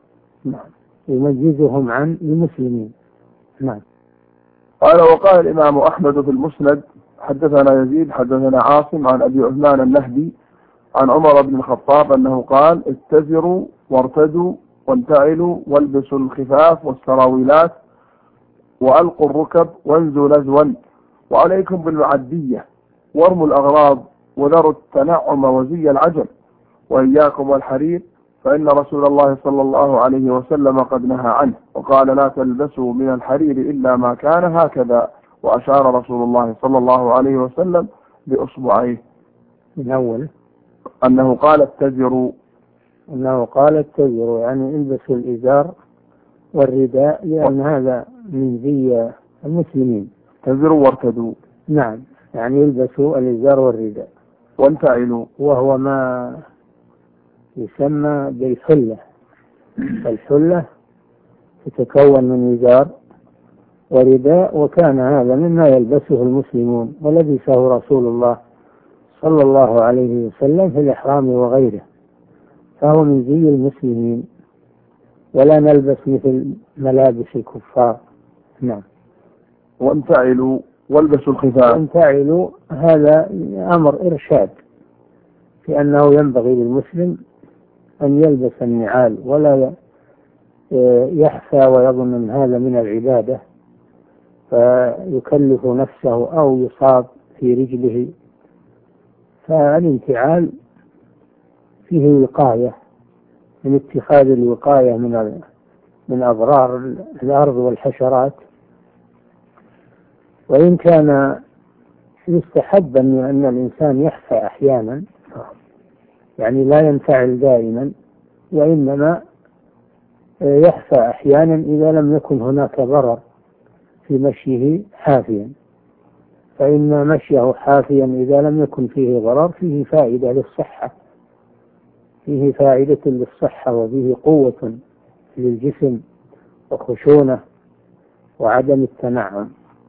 يميزهم عن المسلمين. نعم. قال: وقال الإمام أحمد في المسند: حدثنا يزيد حدثنا عاصم عن أبي عثمان النهدي عن عمر بن الخطاب أنه قال: اتزروا وارتدوا وانتعلوا والبسوا الخفاف والسراويلات وألقوا الركب وانزوا نزوا، وعليكم بالمعدية وارموا الأغراض وذروا التنعم وزي العجل، وإياكم والحرير، فإن رسول الله صلى الله عليه وسلم قد نهى عنه، وقال: لا تلبسوا من الحرير إلا ما كان هكذا، وأشار رسول الله صلى الله عليه وسلم بأصبعيه. من أول أنه قال اتزروا. أنه قال اتزروا يعني البسوا الإزار والرداء، لأن هذا من زي المسلمين. اتزروا وارتدوا. نعم، يعني يلبسوا الإزار والرداء. وانتعلوا وهو ما يسمى بالحلة. الحلة تتكون من إزار ورداء، وكان هذا مما يلبسه المسلمون ولبسه رسول الله صلى الله عليه وسلم في الإحرام وغيره، فهو من زي المسلمين، ولا نلبس مثل ملابس الكفار. نعم. وانتعلوا والبسوا الخفاف. وانتعلوا هذا أمر إرشاد في أنه ينبغي للمسلم أن يلبس النعال ولا يحفى ويظن أن هذا من العبادة فيكلف نفسه أو يصاب في رجله. فالانتعال فيه وقاية من اتخاذ الوقاية من من أضرار الأرض والحشرات، وإن كان يستحب أن الإنسان يحفى أحيانا، يعني لا ينفعل دائما، وإنما يحفى أحيانا إذا لم يكن هناك ضرر في مشيه حافيا، فإن مشيه حافيا إذا لم يكن فيه ضرر فيه فائدة للصحة، فيه فائدة للصحة وفيه قوة للجسم وخشونة وعدم التنعم.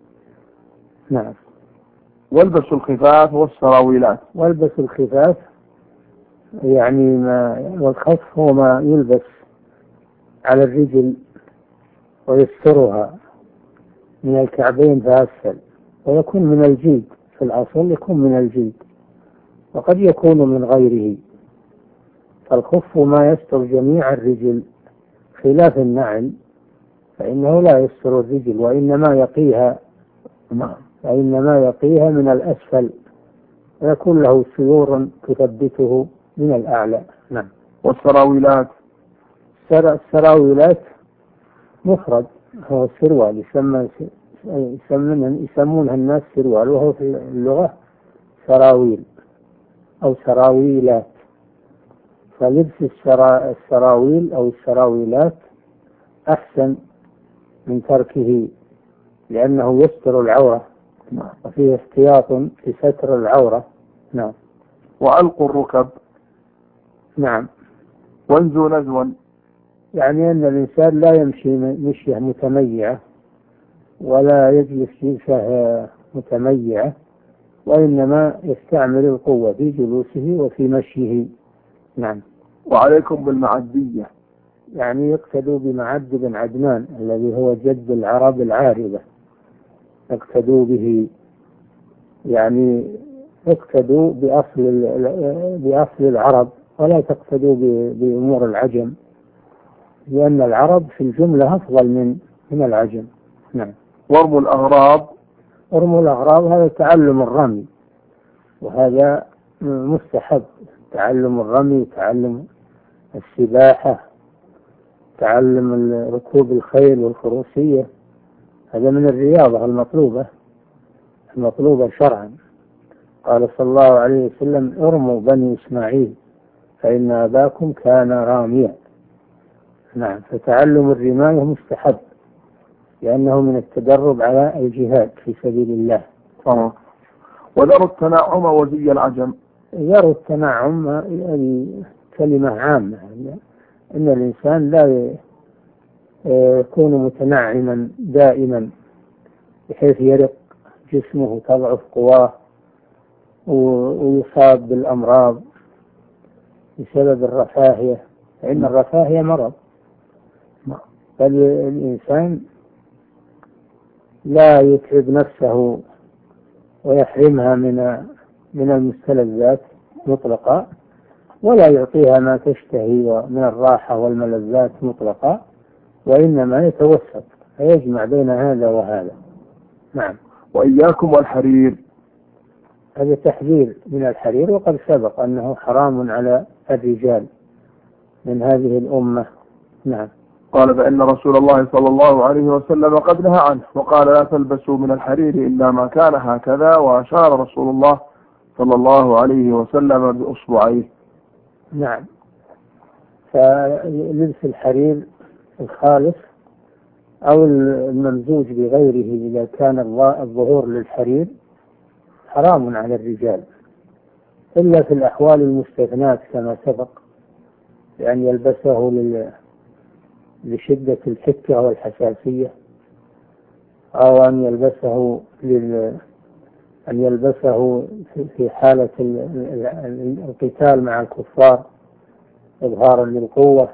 نعم. والبسوا الخفاف والسراويلات. والبسوا الخفاف يعني ما، والخف هو ما يلبس على الرجل ويسترها من الكعبين فأسفل، ويكون من الجلد، في الأصل يكون من الجلد وقد يكون من غيره. فالخف ما يستر جميع الرجل خلاف النعل، فإنه لا يستر الرجل وإنما يقيها وإنما يقيها من الأسفل، ويكون له سيور تثبته من الأعلى. نعم. والسراويلات. السراويلات مفرد، هو سروال، يسمى يسمونها الناس سروال، وهو في اللغة سراويل أو سراويلات. فلبس السرا... السراويل أو السراويلات أحسن من تركه، لأنه يستر العورة وفيه احتياط في ستر العورة. نعم. وألقوا الركب. نعم. وانزوا نزوا، يعني أن الإنسان لا يمشي مشية متميعة ولا يجلس جلسة متميعة، وإنما يستعمل القوة في جلوسه وفي مشيه. نعم. وعليكم بالمعدية، يعني يقتدوا بمعد بن عدنان الذي هو جد العرب العاربة، يقتدوا به، يعني يقتدوا بأصل بأصل العرب ولا تقتدوا بأمور العجم، لأن العرب في الجملة أفضل من من العجم. نعم. ورموا الأغراب. ورموا الأغراب هذا تعلم الرمي، وهذا مستحب، تعلم الرمي، تعلم السباحة، تعلم ركوب الخيل والفروسية، هذا من الرياضة المطلوبة المطلوبة شرعا. قال صلى الله عليه وسلم: ارموا بني إسماعيل فإن أباكم كان راميا. نعم. فتعلم الرماية مستحب، لأنه من التدرب على الجهاد في سبيل الله. آه. وذروا التنعم وزي العجم. ذروا التنعم كلمة عامة، إن الإنسان لا يكون متنعما دائما بحيث يرق جسمه تضعف قواه ويصاب بالأمراض بسبب الرفاهية، فإن الرفاهية مرض. بل الإنسان لا يتعب نفسه ويحرمها من من المستلذات مطلقا، ولا يعطيها ما تشتهي من الراحة والملذات مطلقا، وإنما يتوسط فيجمع بين هذا وهذا. نعم. وإياكم والحرير. هذا تحذير من الحرير، وقد سبق أنه حرام على الرجال من هذه الأمة. نعم. قال: فإن رسول الله صلى الله عليه وسلم قد نهى عنه، وقال: لا تلبسوا من الحرير إلا ما كان هكذا. وأشار رسول الله صلى الله عليه وسلم بأصبعيه. نعم. فلبس الحرير الخالص أو الممزوج بغيره إذا كان الظهور للحرير حرام على الرجال إلا في الأحوال المستثناة كما سبق، لأن يلبسه لشدة الحكة والحساسية، أو أن يلبسه لل أن يلبسه في حالة القتال مع الكفار إظهارا للقوة،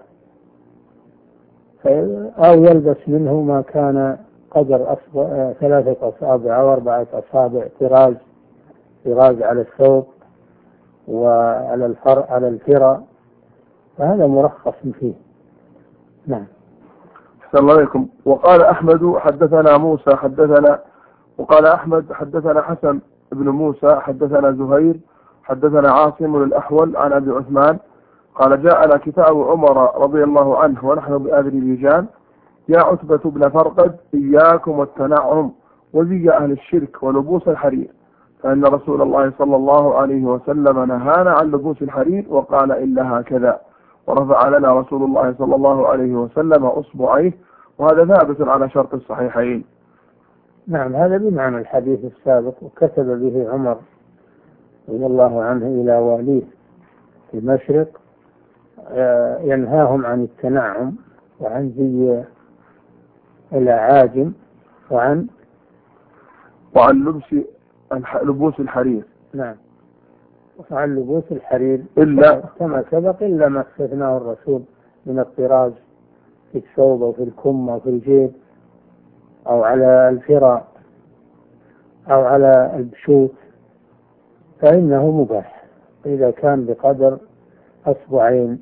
أو يلبس منه ما كان قدر ثلاثة أصابع أو أربعة أصابع طراز طراز على الثوب وعلى الفر على الفرة، فهذا مرخص فيه. نعم. أحسن الله عليكم. وقال أحمد حدثنا موسى حدثنا وقال أحمد حدثنا حسن بن موسى حدثنا زهير حدثنا عاصم الأحول عن أبي عثمان قال جاءنا كتاب عمر رضي الله عنه ونحن بأذربيجان يا عتبة بن فرقد إياكم والتنعم وزي أهل الشرك ولبوس الحرير، فإن رسول الله صلى الله عليه وسلم نهانا عن لبوس الحرير وقال إلا هكذا، ورفع لنا رسول الله صلى الله عليه وسلم أصبعيه، وهذا ثابت على شرط الصحيحين. نعم، هذا بمعنى الحديث السابق. وكتب به عمر رضي الله عنه إلى واليه في المشرق ينهاهم عن التنعم وعن زي الأعاجم وعن وعن لبس لبوس الحرير. نعم، وعن لبوس الحرير إلا كما سبق إلا ما استثناه الرسول من الطراز في الثوب أو في الكم أو في الجيب أو على الفراء أو على البشوت فإنه مباح إذا كان بقدر أصبعين،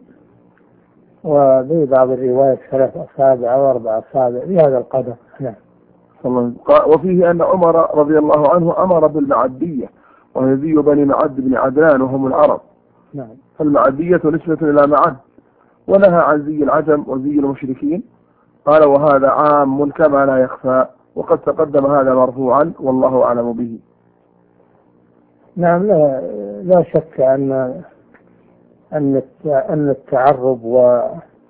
وبعض الروايات ثلاث أصابع أو أربع أصابع بهذا القدر. نعم. وفيه أن عمر رضي الله عنه أمر بالمعدية وهي ذي بني معد بن عدنان وهم العرب. نعم. فالمعدية نسبة إلى معد، ونهى عن زي العجم وزي المشركين. قال وهذا عام كما لا يخفى، وقد تقدم هذا مرفوعا والله أعلم به. نعم. لا, لا شك أن أن أن التعرب و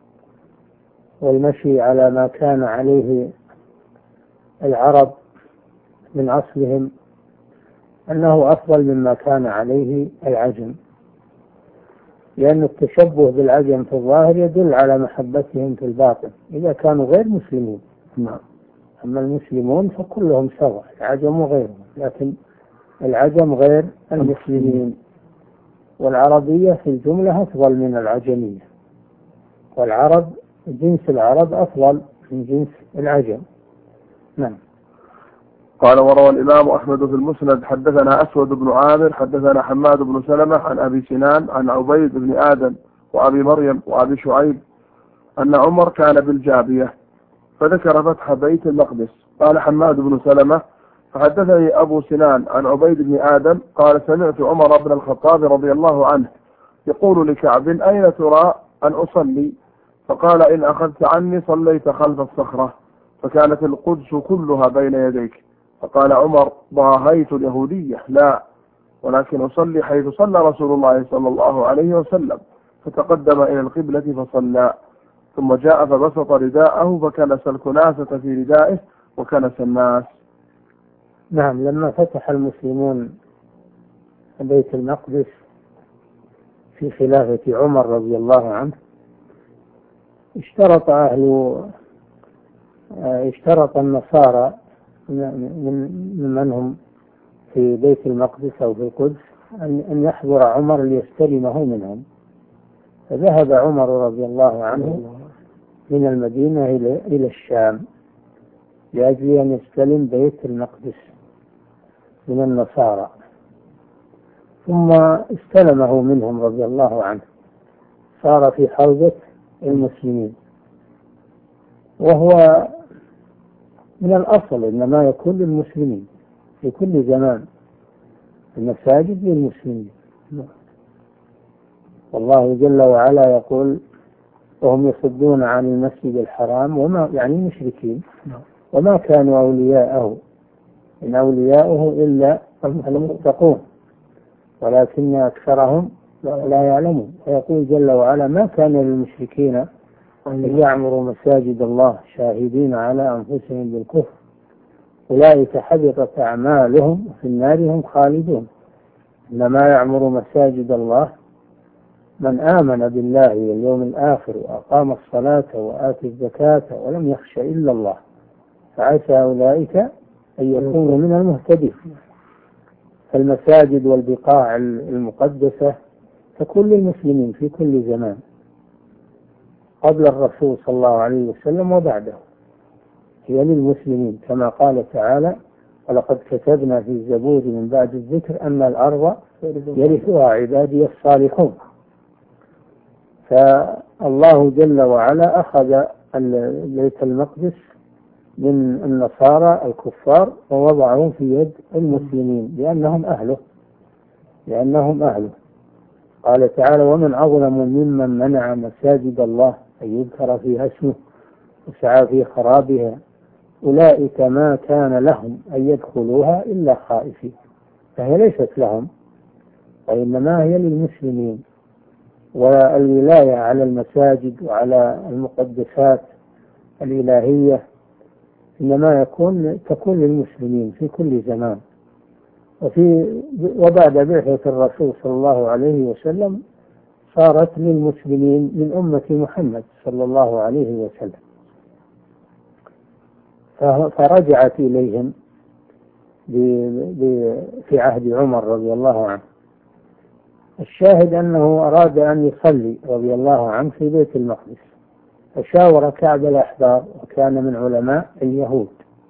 والمشي على ما كان عليه العرب من أصلهم أنه أفضل مما كان عليه العجم، لأن التشبه بالعجم في الظاهر يدل على محبتهم في الباطن إذا كانوا غير مسلمين. نعم. أما المسلمون فكلهم سواء، العجم وغيرهم، لكن العجم غير المسلمين. والعربية في الجملة أفضل من العجمية، والعرب جنس العرب أفضل من جنس العجم. نعم. قال وروى الإمام أحمد في المسند حدثنا أسود بن عامر حدثنا حماد بن سلمة عن أبي سنان عن عبيد بن آدم وأبي مريم وأبي شعيب أن عمر كان بالجابية فذكر فتح بيت المقدس. قال حماد بن سلمة فحدثني أبو سنان عن عبيد بن آدم قال سمعت عمر بن الخطاب رضي الله عنه يقول لكعب أين ترى أن أصلي؟ فقال إن أخذت عني صليت خلف الصخرة، فكانت القدس كلها بين يديك. فقال عمر ضاهيت اليهودية لا، ولكن أصلي حيث صلى رسول الله صلى الله عليه وسلم، فتقدم إلى القبلة فصلى، ثم جاء فبسط رداءه فكنس الكناسة في ردائه وكنس الناس. نعم. لما فتح المسلمون بيت المقدس في خلافة عمر رضي الله عنه اشترط أهل اشترط النصارى من من هم في بيت المقدس أو في القدس أن يحضر عمر ليستلمه منهم، فذهب عمر رضي الله عنه من المدينة إلى الشام لأجل أن يستلم بيت المقدس من النصارى، ثم استلمه منهم رضي الله عنه، صار في حوزة المسلمين. وهو من الأصل إنما يكون للمسلمين في كل زمان، المساجد للمسلمين. والله جل وعلا يقول وهم يصدون عن المسجد الحرام وما يعني مشركين وما كانوا أولياءه إن أولياءه إلا المتقون. ولكن أكثرهم لا يعلمون. ويقول جل وعلا: ما كان للمشركين أن يعمروا مساجد الله شاهدين على أنفسهم بالكفر أولئك حبطت أعمالهم وفي النار هم خالدون. إنما يعمر مساجد الله من آمن بالله واليوم الآخر وأقام الصلاة وآتى الزكاة ولم يخش إلا الله فعسى أولئك أن يكونوا من المهتدين. فالمساجد والبقاع المقدسة تكون للمسلمين في كل زمان قبل الرسول صلى الله عليه وسلم وبعده، هي للمسلمين كما قال تعالى: ولقد كتبنا في الزبور من بعد الذكر أن الأرض يرثها عبادي الصالحون. فالله جل وعلا أخذ بيت المقدس من النصارى الكفار ووضعه في يد المسلمين لأنهم أهله لأنهم أهله قال تعالى: ومن أظلم ممن منع مساجد الله أن يذكر فيها اسمه وسعى في خرابها أولئك ما كان لهم أن يدخلوها إلا خائفين. فهي ليست لهم وإنما هي للمسلمين. والولاية على المساجد وعلى المقدسات الإلهية إنما يكون تكون للمسلمين في كل زمان. وفي وبعد بعثة الرسول صلى الله عليه وسلم صارت للمسلمين من أمة محمد صلى الله عليه وسلم، فرجعت إليهم في عهد عمر رضي الله عنه. الشاهد أنه أراد أن يصلي رضي الله عنه في بيت المقدس، فشاور كعب الأحبار وكان من علماء اليهود،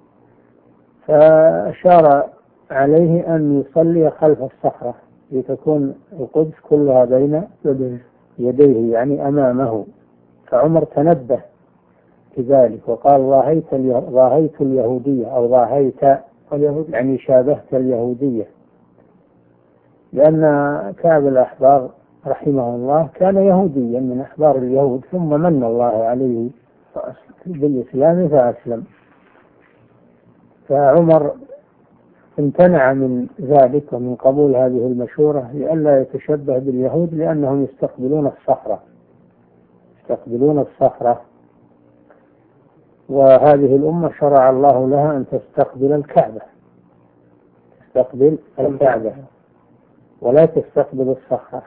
فأشار عليه أن يصلي خلف الصخرة لتكون القدس كلها بين يديه يعني أمامه. فعمر تنبه كذلك وقال: ضاهيت ضاهيت اليهودية أو ضاهيت يعني شابهت اليهودية، لأن كعب الأحبار رحمه الله كان يهوديا من أحبار اليهود ثم من الله عليه بالإسلام فأسلم. فعمر امتنع من ذلك ومن قبول هذه المشورة لئلا يتشبه باليهود لأنهم يستقبلون الصخرة يستقبلون الصخرة وهذه الأمة شرع الله لها أن تستقبل الكعبة تستقبل الكعبة ولا تستقبل الصخرة.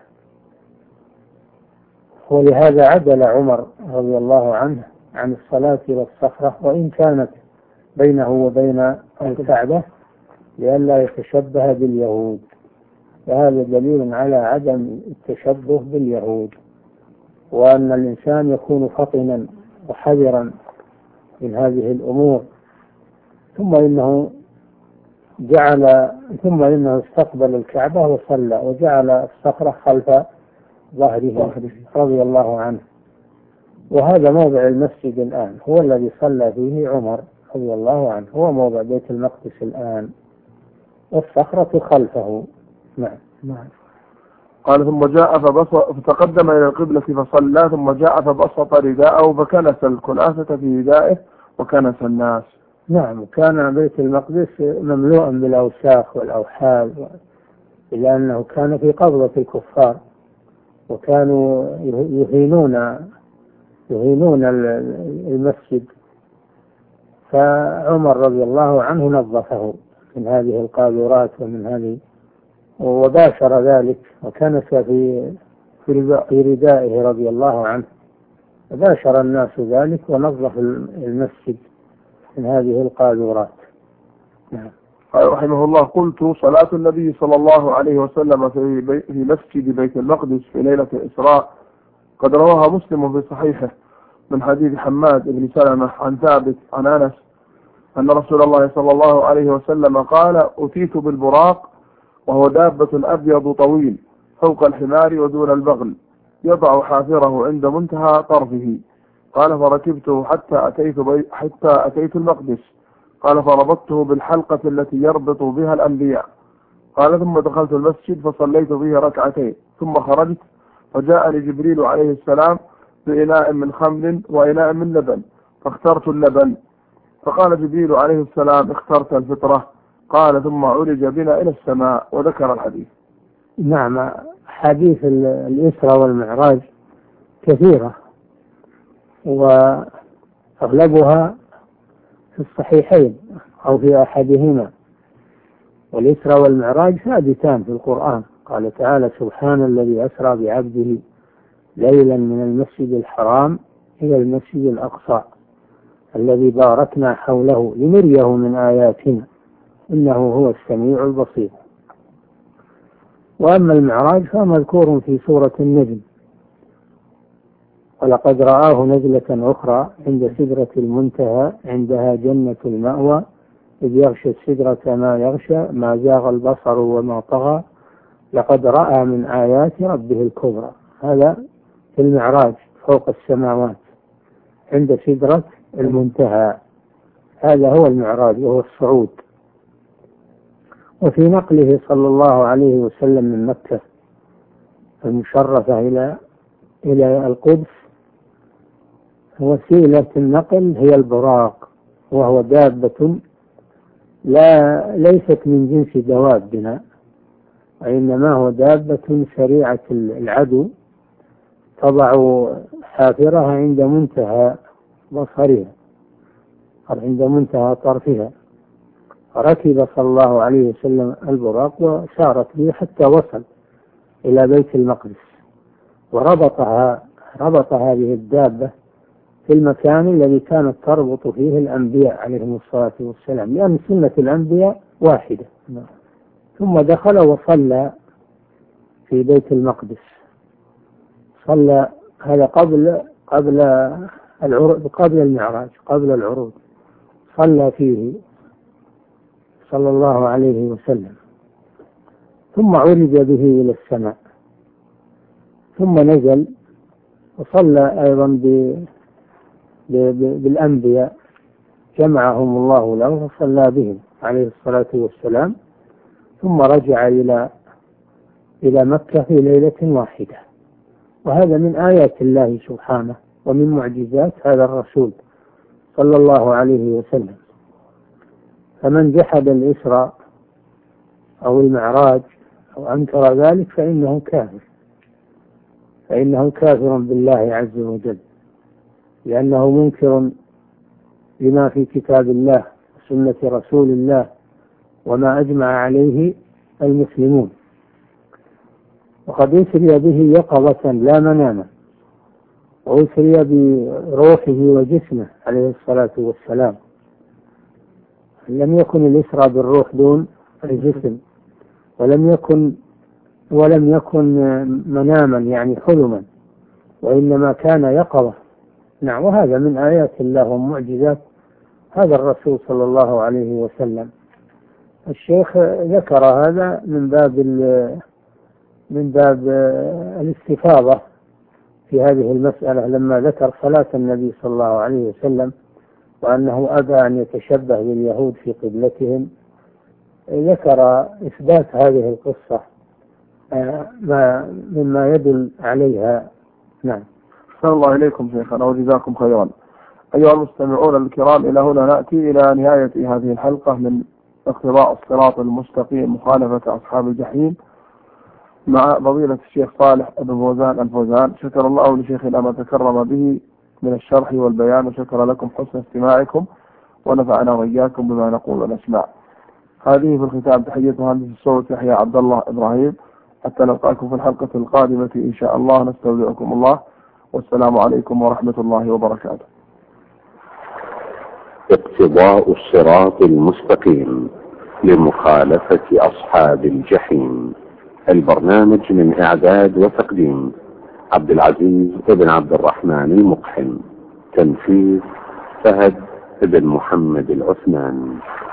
ولهذا عدل عمر رضي الله عنه عن الصلاة إلى الصخرة وإن كانت بينه وبين الكعبة لئلا يتشبه باليهود. فهذا دليل على عدم التشبه باليهود وأن الإنسان يكون فطنا وحذرا من هذه الأمور. ثم إنه جعل ثم إنه استقبل الكعبة وصلى وجعل الصخرة خلف ظهره رضي الله عنه. وهذا موضع المسجد الآن هو الذي صلى فيه عمر رضي الله عنه، هو موضع بيت المقدس الآن والصخرة خلفه. نعم. نعم. قال: ثم جاء فتقدم إلى القبلة فصلى ثم جاء فبسط رداءه فكنس الكناسة في ردائه وكنس الناس. نعم. كان بيت المقدس مملوءا بالأوساخ والأوحال لأنه كان في قبضة الكفار وكانوا يهينون يهينون المسجد. فعمر رضي الله عنه نظفه من هذه القاذورات ومن هذه وباشر ذلك وكنس في في ردائه رضي الله عنه. باشر الناس ذلك ونظف المسجد من هذه القاذورات. نعم. قال رحمه الله: قلت: صلاة النبي صلى الله عليه وسلم في, بي في مسجد بيت المقدس في ليلة الإسراء قد رواها مسلم في صحيحه من حديث حماد بن سلمة عن ثابت عن أنس أن رسول الله صلى الله عليه وسلم قال: أتيت بالبراق وهو دابة أبيض طويل فوق الحمار ودون البغل يضع حافره عند منتهى طرفه. قال: فركبته حتى أتيت, بي حتى أتيت المقدس. قال: فربطته بالحلقة التي يربط بها الأنبياء. قال: ثم دخلت المسجد فصليت فيه ركعتين ثم خرجت فجاءني جبريل عليه السلام بإناء من خمر وإناء من لبن فاخترت اللبن. فقال جبريل عليه السلام: اخترت الفطرة. قال: ثم عرج بنا إلى السماء. وذكر الحديث. نعم، حديث الإسراء والمعراج كثيرة وأغلبها في الصحيحين أو في أحدهما. والإسراء والمعراج ثابتان في القرآن. قال تعالى: سبحان الذي أسرى بعبده ليلا من المسجد الحرام إلى المسجد الأقصى الذي باركنا حوله لنريه من آياتنا إنه هو السميع البصير. وأما المعراج فمذكور في سورة النجم: ولقد رآه نزلة أخرى عند سدرة المنتهى عندها جنة المأوى إذ يغشى السدرة ما يغشى ما زاغ البصر وما طغى لقد رأى من آيات ربه الكبرى. هذا في المعراج فوق السماوات عند سدرة المنتهى، هذا هو المعراج وهو الصعود. وفي نقله صلى الله عليه وسلم من مكة المشرفة إلى إلى القدس وسيلة النقل هي البراق، وهو دابة لا ليست من جنس دوابنا، وإنما هو دابة سريعة العدو تضع حافرها عند منتهى بصرها أو عند منتهى طرفها. ركب صلى الله عليه وسلم البراق وسارت به حتى وصل إلى بيت المقدس، وربطها ربط هذه الدابة في المكان الذي كانت تربط فيه الأنبياء عليهم الصلاة والسلام، لأن سنة الأنبياء واحدة. ثم دخل وصلى في بيت المقدس. صلى هذا قبل قبل العروض قبل المعراج قبل العروض صلى فيه صلى الله عليه وسلم، ثم عرج به إلى السماء، ثم نزل وصلى أيضا ب بالأنبياء جمعهم الله له وصلى بهم عليه الصلاة والسلام، ثم رجع إلى إلى مكة في ليلة واحدة. وهذا من آيات الله سبحانه ومن معجزات هذا الرسول صلى الله عليه وسلم. فمن جحد الإسراء أو المعراج أو أنكر ذلك فإنه كافر فإنه كافر بالله عز وجل، لأنه منكر لما في كتاب الله وسنة رسول الله وما أجمع عليه المسلمون. وقد أسري به يقظة لا مناما، وأسري بروحه وجسمه عليه الصلاة والسلام. لم يكن الإسراء بالروح دون الجسم، ولم يكن ولم يكن مناما يعني حلما، وإنما كان يقظة. نعم، وهذا من آيات الله ومعجزات هذا الرسول صلى الله عليه وسلم. الشيخ ذكر هذا من باب من باب الاستفاضة في هذه المسألة، لما ذكر صلاة النبي صلى الله عليه وسلم وأنه أبى أن يتشبه باليهود في قبلتهم، ذكر إثبات هذه القصة ما مما يدل عليها. نعم. أحسن الله إليكم شيخنا وجزاكم خيرا. أيها المستمعون الكرام، إلى هنا نأتي إلى نهاية هذه الحلقة من اقتضاء الصراط المستقيم مخالفة أصحاب الجحيم مع فضيلة الشيخ صالح بن فوزان الفوزان. شكر الله لشيخنا ما تكرم به من الشرح والبيان، وشكر لكم حسن استماعكم، ونفعنا وإياكم بما نقول ونسمع. هذه في الختام تحية مهندس الصوت يحيى عبد الله إبراهيم، حتى نلقاكم في الحلقة القادمة إن شاء الله. نستودعكم الله، والسلام عليكم ورحمة الله وبركاته. اقتضاء الصراط المستقيم لمخالفة أصحاب الجحيم، البرنامج من إعداد وتقديم عبد العزيز بن عبد الرحمن المقحم، تنفيذ فهد بن محمد العثمان.